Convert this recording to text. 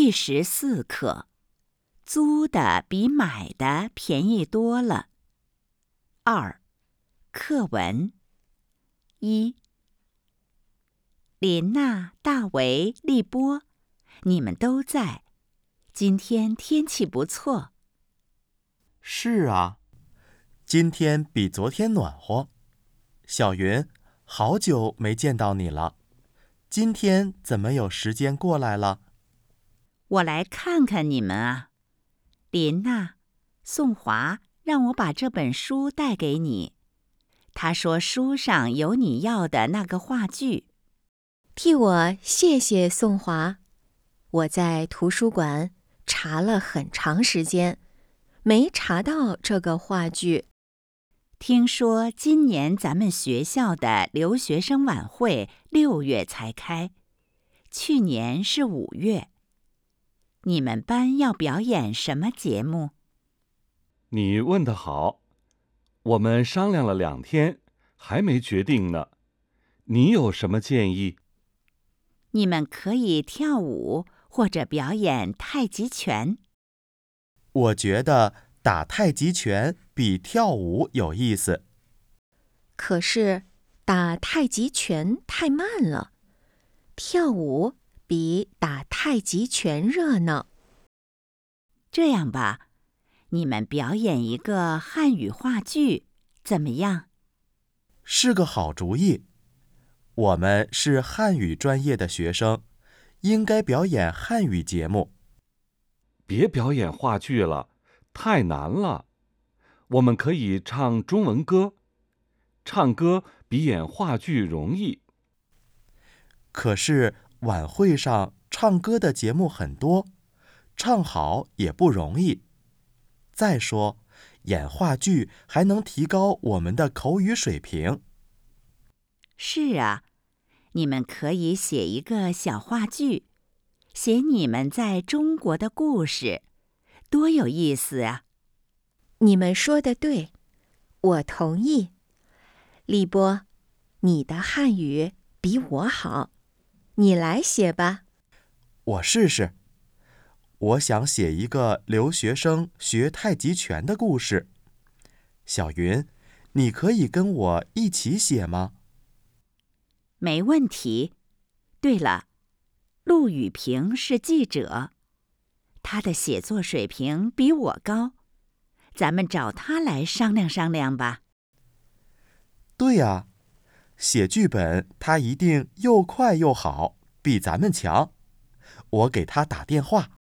第14课，租的比买的便宜多了。2. 课文。1. 琳娜、大为、利波，你们都在。今天天气不错。 是啊，今天比昨天暖和。小云，好久没见到你了，今天怎么有时间过来了？ 我来看看你们啊。琳娜，宋华让我把这本书带给你。他说书上有你要的那个话剧。 替我谢谢宋华。我在图书馆查了很长时间，没查到这个话剧。 听说今年咱们学校的留学生晚会6月才开，去年是5月。你们班要表演什么节目？ 你问得好，我们商量了2天，还没决定呢。你有什么建议？ 你们可以跳舞或者表演太极拳。 我觉得打太极拳比跳舞有意思。 可是打太极拳太慢了，跳舞比打太极拳热闹。 这样吧，你们表演一个汉语话剧，怎么样？ 是个好主意。我们是汉语专业的学生，应该表演汉语节目。 别表演话剧了，太难了。我们可以唱中文歌，唱歌比演话剧容易。 可是晚会上唱歌的节目很多，唱好也不容易。再说，演话剧还能提高我们的口语水平。 是啊，你们可以写一个小话剧，写你们在中国的故事，多有意思啊！ 你们说的对，我同意。利波，你的汉语比我好，你来写吧。 我试试。我想写一个留学生学太极拳的故事。小云，你可以跟我一起写吗？ 没问题。对了，陆羽平是记者，他的写作水平比我高，咱们找他来商量商量吧。 对呀，写剧本他一定又快又好，比咱们强。我给他打电话。